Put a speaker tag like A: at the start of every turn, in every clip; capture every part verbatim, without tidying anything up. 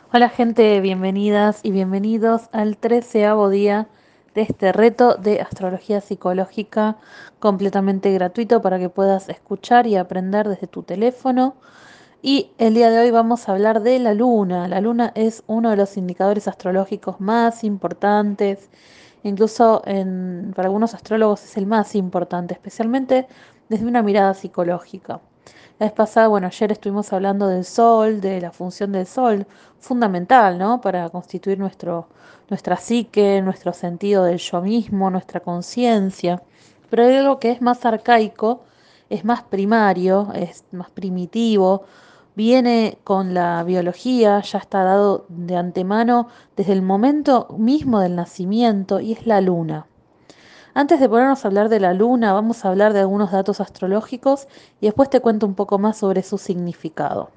A: Hola gente, bienvenidas y bienvenidos al treceavo día de este reto de astrología psicológica completamente gratuito para que puedas escuchar y aprender desde tu teléfono. Y el día de hoy vamos a hablar de la luna. La luna es uno de los indicadores astrológicos más importantes, incluso en- para algunos astrólogos es el más importante, especialmente desde una mirada psicológica. La vez pasada, bueno, ayer estuvimos hablando del sol, de la función del sol, fundamental, ¿no? Para constituir nuestro, nuestra psique, nuestro sentido del yo mismo, nuestra conciencia. Pero hay algo que es más arcaico, es más primario, es más primitivo, viene con la biología, ya está dado de antemano desde el momento mismo del nacimiento, y es la luna. Antes de ponernos a hablar de la luna, vamos a hablar de algunos datos astrológicos y después te cuento un poco más sobre su significado.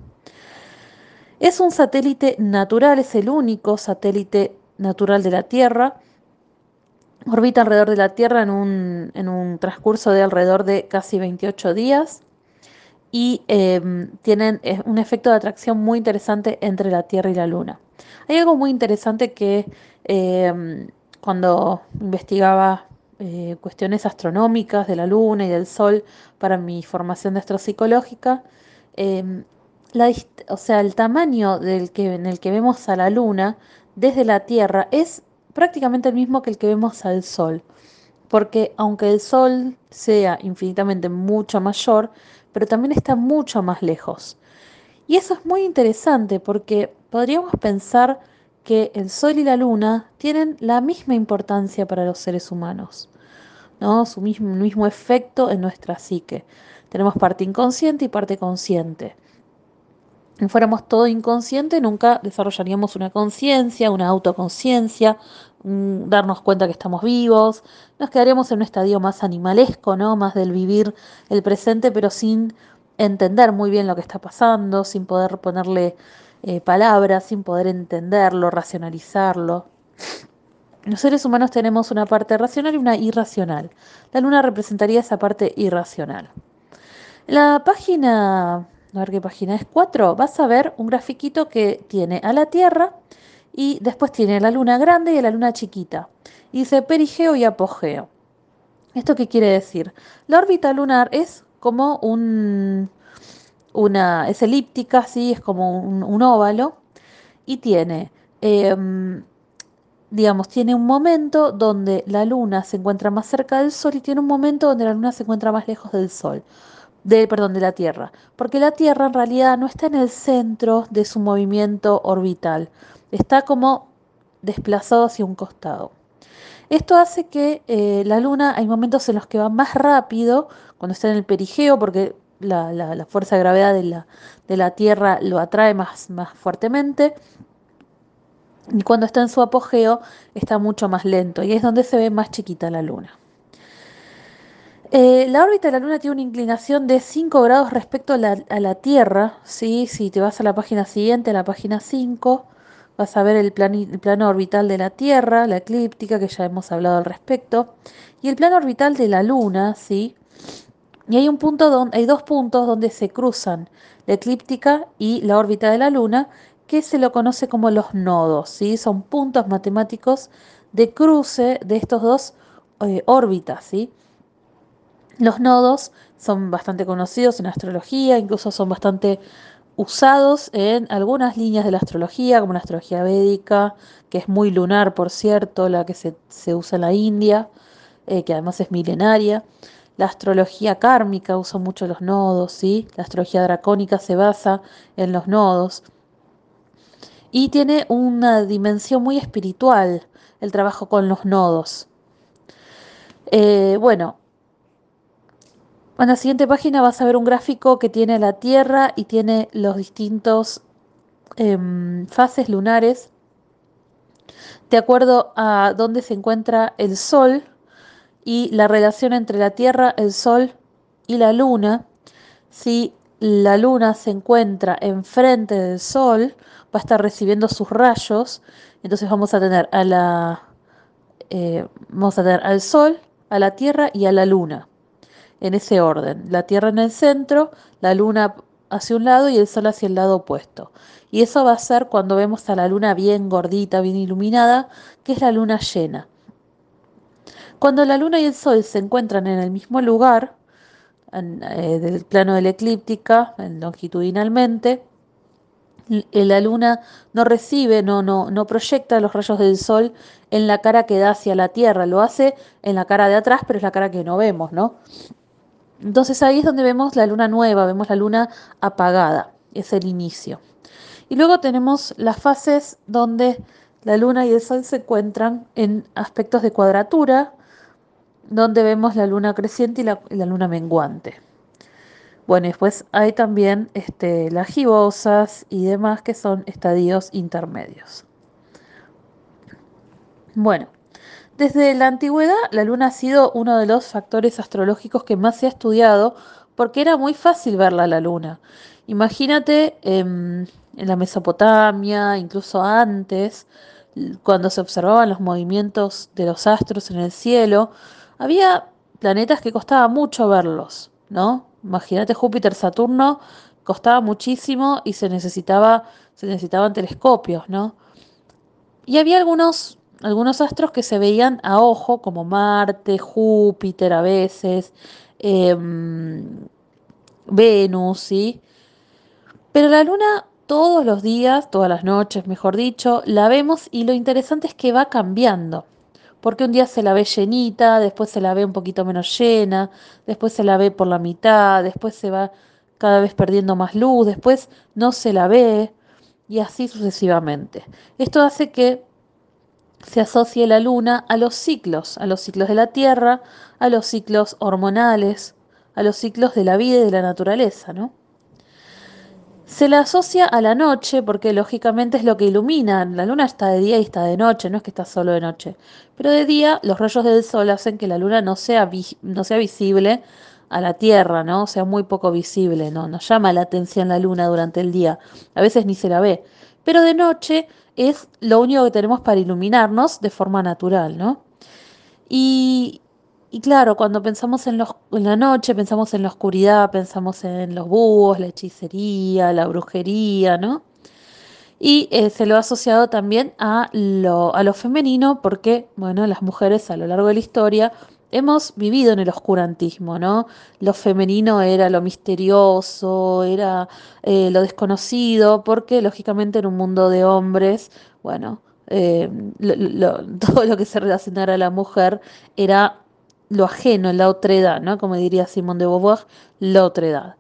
A: Es un satélite natural, es el único satélite natural de la Tierra. Orbita alrededor de la Tierra en un, en un transcurso de alrededor de casi veintiocho días y eh, tienen eh, un efecto de atracción muy interesante entre la Tierra y la Luna. Hay algo muy interesante que eh, cuando investigaba eh, cuestiones astronómicas de la Luna y del Sol para mi formación de astropsicológica, eh, la o sea, el tamaño del que, en el que vemos a la Luna desde la Tierra es prácticamente el mismo que el que vemos al Sol, porque aunque el Sol sea infinitamente mucho mayor, pero también está mucho más lejos. Y eso es muy interesante porque podríamos pensar que el Sol y la Luna tienen la misma importancia para los seres humanos, ¿no? Su mismo, mismo efecto en nuestra psique. Tenemos parte inconsciente y parte consciente. Si fuéramos todo inconsciente, nunca desarrollaríamos una conciencia, una autoconciencia, un darnos cuenta que estamos vivos. Nos quedaríamos en un estadio más animalesco, ¿no? Más del vivir el presente, pero sin entender muy bien lo que está pasando, sin poder ponerle eh, palabras, sin poder entenderlo, racionalizarlo. Los seres humanos tenemos una parte racional y una irracional. La luna representaría esa parte irracional. La página, a ver qué página es, cuatro, vas a ver un grafiquito que tiene a la Tierra y después tiene la luna grande y la luna chiquita. Y dice perigeo y apogeo. ¿Esto qué quiere decir? La órbita lunar es como un, una, es elíptica, ¿sí? Es como un, un óvalo y tiene, em, digamos, tiene un momento donde la luna se encuentra más cerca del Sol y tiene un momento donde la luna se encuentra más lejos del Sol de, perdón, de la Tierra, porque la Tierra en realidad no está en el centro de su movimiento orbital, está como desplazado hacia un costado. Esto hace que eh, la Luna hay momentos en los que va más rápido, cuando está en el perigeo, porque la, la- la fuerza de gravedad de la, de la Tierra lo atrae más, más fuertemente, y cuando está en su apogeo está mucho más lento, y es donde se ve más chiquita la Luna. Eh, la órbita de la Luna tiene una inclinación de cinco grados respecto a la, a la Tierra, ¿sí? Si te vas a la página siguiente, a la página cinco, vas a ver el, plani- el plano orbital de la Tierra, la eclíptica, que ya hemos hablado al respecto, y el plano orbital de la Luna, ¿sí? Y hay un punto donde, hay dos puntos donde se cruzan la eclíptica y la órbita de la Luna, que se lo conoce como los nodos, ¿sí? Son puntos matemáticos de cruce de estos dos eh, órbitas, ¿sí? Los nodos son bastante conocidos en astrología, incluso son bastante usados en algunas líneas de la astrología, como la astrología védica, que es muy lunar, por cierto, la que se, se usa en la India, eh, que además es milenaria. La astrología kármica usa mucho los nodos, ¿sí? La astrología dracónica se basa en los nodos y tiene una dimensión muy espiritual el trabajo con los nodos. Eh, bueno, en la siguiente página vas a ver un gráfico que tiene la Tierra y tiene los distintos em, fases lunares de acuerdo a dónde se encuentra el Sol y la relación entre la Tierra, el Sol y la Luna. Si la Luna se encuentra enfrente del Sol, va a estar recibiendo sus rayos. Entonces vamos a tener a la, eh, vamos a tener al Sol, a la Tierra y a la Luna en ese orden. La Tierra en el centro, la Luna hacia un lado y el sol hacia el lado opuesto. Y eso va a ser cuando vemos a la luna bien gordita, bien iluminada, que es la luna llena. Cuando la luna y el sol se encuentran en el mismo lugar, en, eh, del plano de la eclíptica, en longitudinalmente, l- eh, la luna no recibe, no, no, no proyecta los rayos del sol en la cara que da hacia la Tierra, lo hace en la cara de atrás, pero es la cara que no vemos, ¿no? Entonces ahí es donde vemos la luna nueva, vemos la luna apagada, es el inicio. Y luego tenemos las fases donde la luna y el sol se encuentran en aspectos de cuadratura, donde vemos la luna creciente y la, y la luna menguante. Bueno, y después hay también este, las gibosas y demás que son estadios intermedios. Bueno, desde la antigüedad, la luna ha sido uno de los factores astrológicos que más se ha estudiado porque era muy fácil verla a la luna. Imagínate em, en la Mesopotamia, incluso antes, l- cuando se observaban los movimientos de los astros en el cielo, había planetas que costaba mucho verlos, ¿no? Imagínate Júpiter, Saturno, costaba muchísimo y se necesitaba, se necesitaban telescopios, ¿no? Y había algunos, algunos astros que se veían a ojo, como Marte, Júpiter a veces, em, Venus, ¿sí? Pero la luna todos los días, todas las noches, mejor dicho, la vemos y lo interesante es que va cambiando. Porque un día se la ve llenita, después se la ve un poquito menos llena, después se la ve por la mitad, después se va cada vez perdiendo más luz, después no se la ve y así sucesivamente. Esto hace que se asocia la luna a los ciclos, a los ciclos de la Tierra, a los ciclos hormonales, a los ciclos de la vida y de la naturaleza, ¿no? Se la asocia a la noche porque lógicamente es lo que ilumina. La luna está de día y está de noche, no es que está solo de noche. Pero de día los rayos del sol hacen que la luna no sea, vi- no sea visible a la Tierra, ¿no? O sea, muy poco visible, ¿no? Nos llama la atención la luna durante el día. A veces ni se la ve. Pero de noche es lo único que tenemos para iluminarnos de forma natural, ¿no? Y, y claro, cuando pensamos en, los- en la noche, pensamos en la oscuridad, pensamos en los búhos, la hechicería, la brujería, ¿no? Y eh, se lo ha asociado también a lo, a lo femenino porque, bueno, las mujeres a lo largo de la historia hemos vivido en el oscurantismo, ¿no? Lo femenino era lo misterioso, era eh, lo desconocido, porque lógicamente en un mundo de hombres, bueno, eh, lo- lo- todo lo que se relacionara a la mujer era lo ajeno, la otredad, ¿no? Como diría Simone de Beauvoir, la otredad.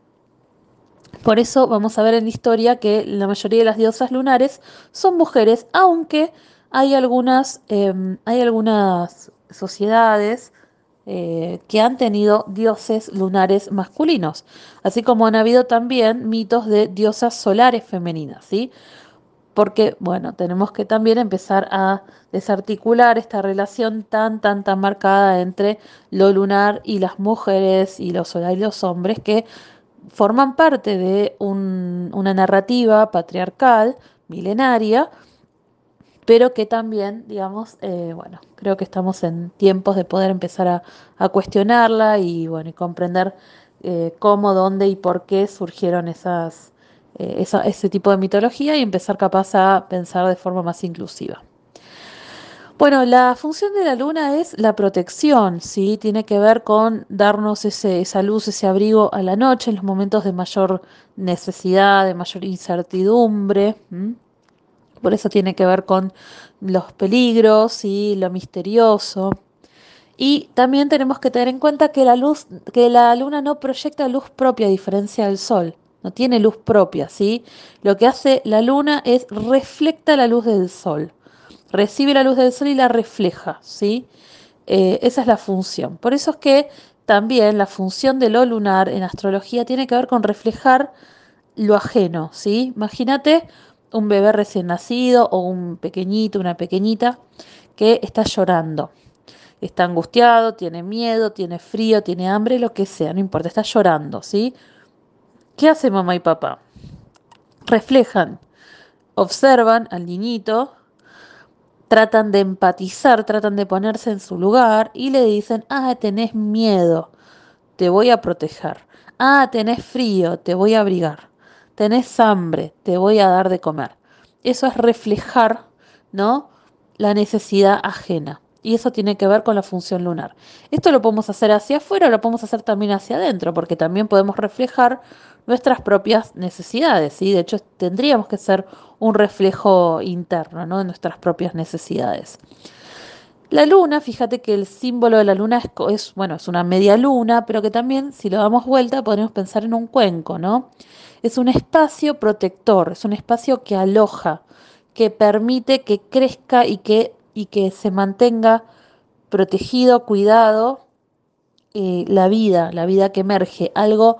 A: Por eso vamos a ver en la historia que la mayoría de las diosas lunares son mujeres, aunque hay algunas, em, hay algunas sociedades eh, que han tenido dioses lunares masculinos, así como han habido también mitos de diosas solares femeninas, ¿sí? Porque, bueno, tenemos que también empezar a desarticular esta relación tan, tan, tan marcada entre lo lunar y las mujeres y lo solar y los hombres que forman parte de un- una narrativa patriarcal, milenaria, pero que también, digamos, eh, bueno, creo que estamos en tiempos de poder empezar a, a cuestionarla y, bueno, y comprender eh, cómo, dónde y por qué surgieron esas, eh, esa- ese tipo de mitología y empezar capaz a pensar de forma más inclusiva. Bueno, la función de la luna es la protección, ¿sí? Tiene que ver con darnos ese, esa luz, ese abrigo a la noche, en los momentos de mayor necesidad, de mayor incertidumbre. ¿M? Por eso tiene que ver con los peligros y lo misterioso. Y también tenemos que tener en cuenta que la luz, que la luna no proyecta luz propia a diferencia del sol. No tiene luz propia, ¿sí? Lo que hace la luna es reflecta la luz del sol. Recibe la luz del sol y la refleja, ¿sí? Eh, esa es la función. Por eso es que también la función de lo lunar en astrología tiene que ver con reflejar lo ajeno, ¿sí? Imagínate un bebé recién nacido o un pequeñito, una pequeñita que está llorando. Está angustiado, tiene miedo, tiene frío, tiene hambre, lo que sea, no importa, está llorando, ¿sí? ¿Qué hace mamá y papá? Reflejan, observan al niñito, tratan de empatizar, tratan de ponerse en su lugar y le dicen, ah, tenés miedo, te voy a proteger. Ah, tenés frío, te voy a abrigar. Tenés hambre, te voy a dar de comer. Eso es reflejar, ¿no? La necesidad ajena. Y eso tiene que ver con la función lunar. Esto lo podemos hacer hacia afuera o lo podemos hacer también hacia adentro, porque también podemos reflejar nuestras propias necesidades, ¿sí? De hecho, tendríamos que ser un reflejo interno, ¿no? De nuestras propias necesidades. La luna, fíjate que el símbolo de la luna es, co- es, bueno, es una media luna, pero que también, si lo damos vuelta, podemos pensar en un cuenco, ¿no? Es un espacio protector, es un espacio que aloja, que permite que crezca y que, y que se mantenga protegido, cuidado, eh, la vida, la vida que emerge, algo,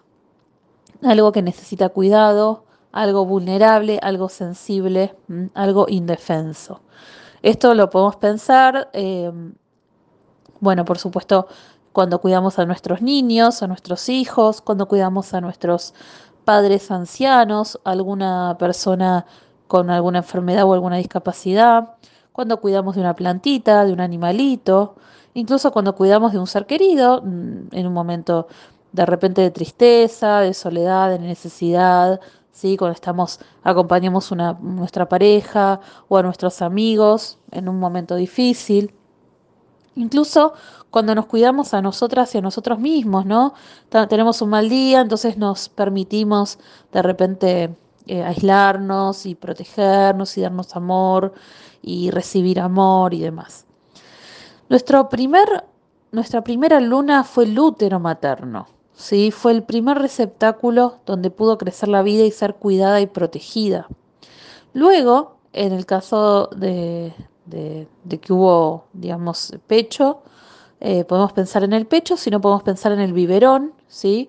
A: algo que necesita cuidado, algo vulnerable, algo sensible, ¿m? Algo indefenso. Esto lo podemos pensar. Eh, Bueno, por supuesto, cuando cuidamos a nuestros niños, a nuestros hijos, cuando cuidamos a nuestros padres ancianos, alguna persona con alguna enfermedad o alguna discapacidad, cuando cuidamos de una plantita, de un animalito, incluso cuando cuidamos de un ser querido, mm, en un momento de repente de tristeza, de soledad, de necesidad, ¿sí? Cuando estamos, acompañamos una, nuestra pareja o a nuestros amigos en un momento difícil. Incluso cuando nos cuidamos a nosotras y a nosotros mismos, ¿no? Ta- Tenemos un mal día, entonces nos permitimos de repente eh, aislarnos y protegernos y darnos amor y recibir amor y demás. Nuestro primer, nuestra primera luna fue el útero materno, ¿sí? Fue el primer receptáculo donde pudo crecer la vida y ser cuidada y protegida. Luego, en el caso de, de- de que hubo, digamos, pecho, eh, podemos pensar en el pecho, si no podemos pensar en el biberón, ¿sí?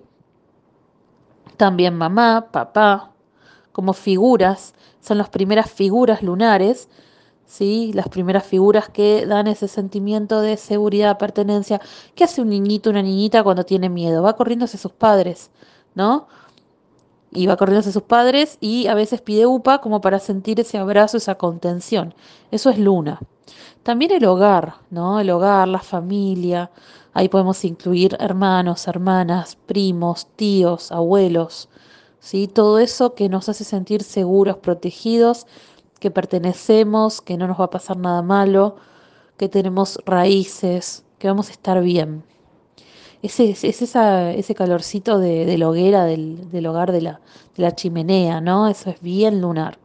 A: También mamá, papá, como figuras, son las primeras figuras lunares, ¿sí? Las primeras figuras que dan ese sentimiento de seguridad, pertenencia. ¿Qué hace un niñito, una niñita cuando tiene miedo? Va corriendo hacia sus padres, ¿no? Y va corriendo hacia sus padres y a veces pide upa como para sentir ese abrazo, esa contención. Eso es luna. También el hogar, ¿no? El hogar, la familia. Ahí podemos incluir hermanos, hermanas, primos, tíos, abuelos, ¿sí? Todo eso que nos hace sentir seguros, protegidos, que pertenecemos, que no nos va a pasar nada malo, que tenemos raíces, que vamos a estar bien. Ese, es es esa, ese calorcito de, de la hoguera, del, del hogar, de la, de la chimenea, ¿no? Eso es bien lunar.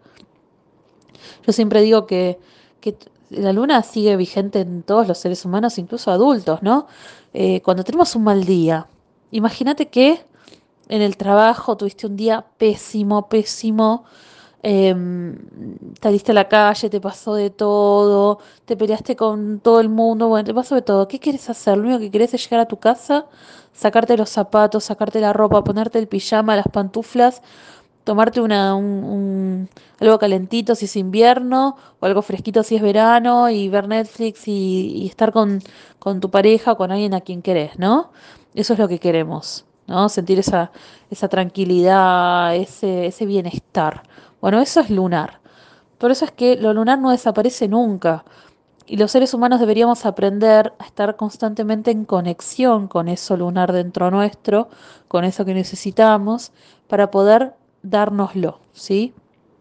A: Yo siempre digo que, que t- la luna sigue vigente en todos los seres humanos, incluso adultos, ¿no? Eh, cuando tenemos un mal día, imagínate que en el trabajo tuviste un día pésimo, pésimo, em, saliste a la calle, te pasó de todo, te peleaste con todo el mundo, bueno, te pasó de todo. ¿Qué quieres hacer? Lo único que querés es llegar a tu casa, sacarte los zapatos, sacarte la ropa, ponerte el pijama, las pantuflas, tomarte una, un, un- algo calentito si es invierno o algo fresquito si es verano y ver Netflix y, y estar con, con tu pareja o con alguien a quien querés, ¿no? Eso es lo que queremos, ¿no? Sentir esa, esa tranquilidad, ese, ese bienestar. Bueno, eso es lunar. Por eso es que lo lunar no desaparece nunca. Y los seres humanos deberíamos aprender a estar constantemente en conexión con eso lunar dentro nuestro, con eso que necesitamos, para poder dárnoslo, ¿sí?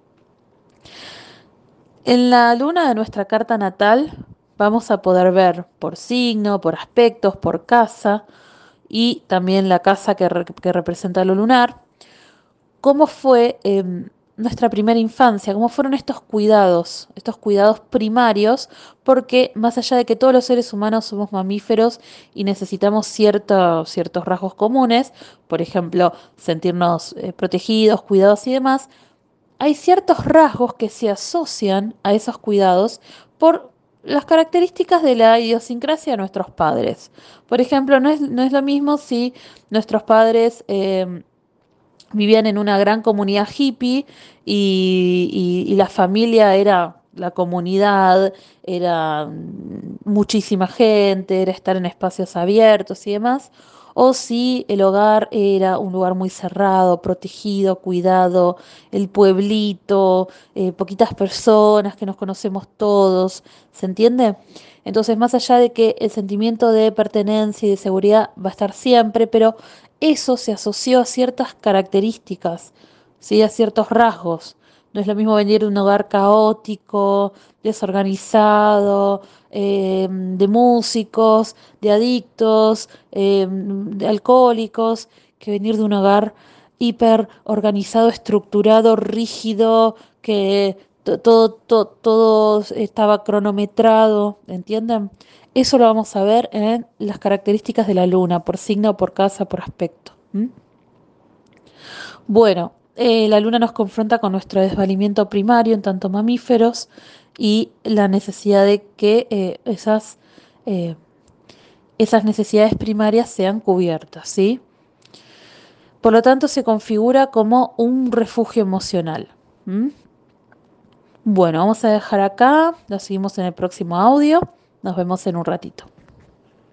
A: En la luna de nuestra carta natal vamos a poder ver por signo, por aspectos, por casa y también la casa que, re- que representa lo lunar, cómo fue eh, nuestra primera infancia, cómo fueron estos cuidados, estos cuidados primarios, porque más allá de que todos los seres humanos somos mamíferos y necesitamos cierto- ciertos rasgos comunes, por ejemplo, sentirnos eh, protegidos, cuidados y demás, hay ciertos rasgos que se asocian a esos cuidados por las características de la idiosincrasia de nuestros padres. Por ejemplo, no es, no es lo mismo si nuestros padres eh, vivían en una gran comunidad hippie y, y- y la familia era la comunidad, era mm, muchísima gente, era estar en espacios abiertos y demás, o si el hogar era un lugar muy cerrado, protegido, cuidado, el pueblito, eh, poquitas personas que nos conocemos todos, ¿se entiende? Entonces, más allá de que el sentimiento de pertenencia y de seguridad va a estar siempre, pero eso se asoció a ciertas características, ¿sí? A ciertos rasgos. No es lo mismo venir de un hogar caótico, desorganizado, eh, de músicos, de adictos, eh, de alcohólicos, que venir de un hogar hiper organizado, estructurado, rígido, que to- todo, to- todo estaba cronometrado, ¿entienden? Eso lo vamos a ver en las características de la luna, por signo, por casa, por aspecto. ¿M? Bueno, eh, la luna nos confronta con nuestro desvalimiento primario en tanto mamíferos y la necesidad de que eh, esas, eh, esas necesidades primarias sean cubiertas, ¿sí? Por lo tanto, se configura como un refugio emocional. ¿M? Bueno, vamos a dejar acá, lo seguimos en el próximo audio, nos vemos en un ratito.